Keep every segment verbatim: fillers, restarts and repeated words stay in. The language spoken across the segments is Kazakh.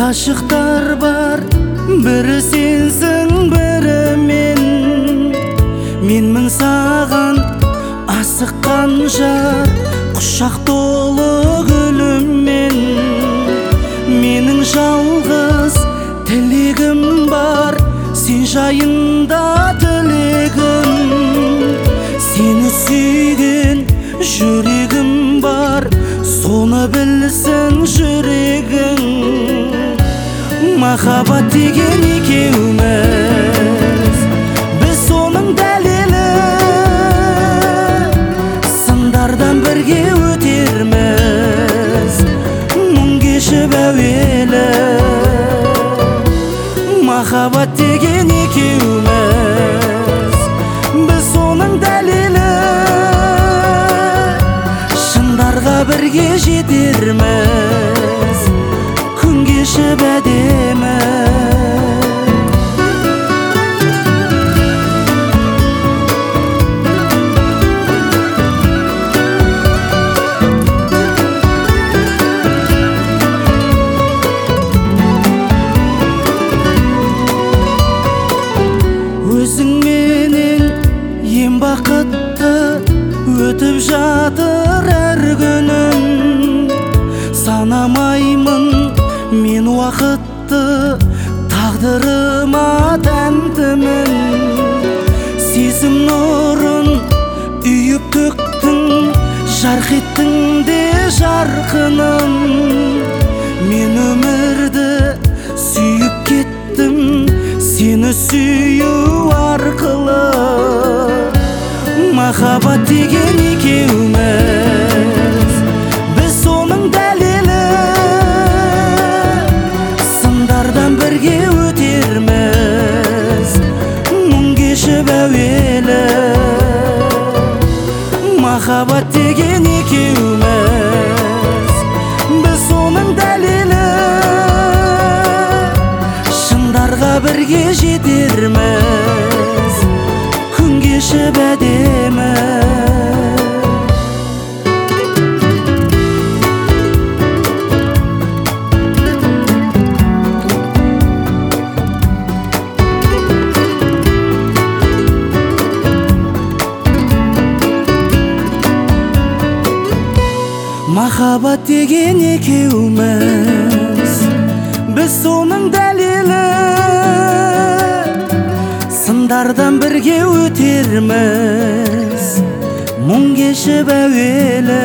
Aşıqдар бар, бірі сенсің, бірі мен. Менмін саған асыққан жар, құшақ толы гүліммен. Менің жалғыз тілегім бар, сен жайында тілегім. Сені сүйген жүрегім бар, соны білсін жүрегің. Махаббат деген екеуміз, біз соның дәлелі. Сындардан бірге өтерміз, мұң кешіп әуелі. Махаббат деген екеуміз, біз соның дәлелі. Шындарға бірге жетерміз, күн кешіп әдемі. Өзіңменен ең бақытты өтіп жатыр әр күнім. Санамаймын мен уақытты, тағдырыма тәнтімін. Сезім нұрын үйіп төктің, жарқ еттің де жарқыным. Мен өмірді сүйіп кеттім, сені сүю арқылы. Махаббат деген екеуміз, біз соның дәлелі. Сындардан бірге өтерміз, мұң кешіп әуелі. Махаббат деген екеуміз, біз соның дәлелі. Шындарға бірге жетерміз, күн кешіп әдемі. Махаббат деген екеуміз, біз соның дәлелі. Сындардан бірге өтерміз, мұң кешіп әуелі.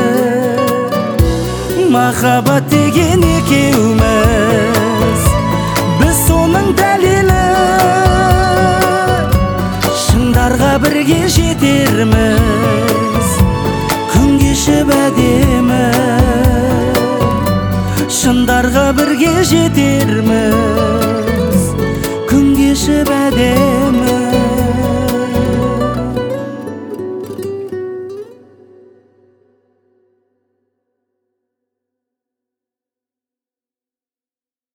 Махаббат деген екеуміз, біз соның дәлелі. Шындарға бірге жетерміз, күн кешіп әдемі. Шындарға бірге жетерміз, күн кешіп әдемі.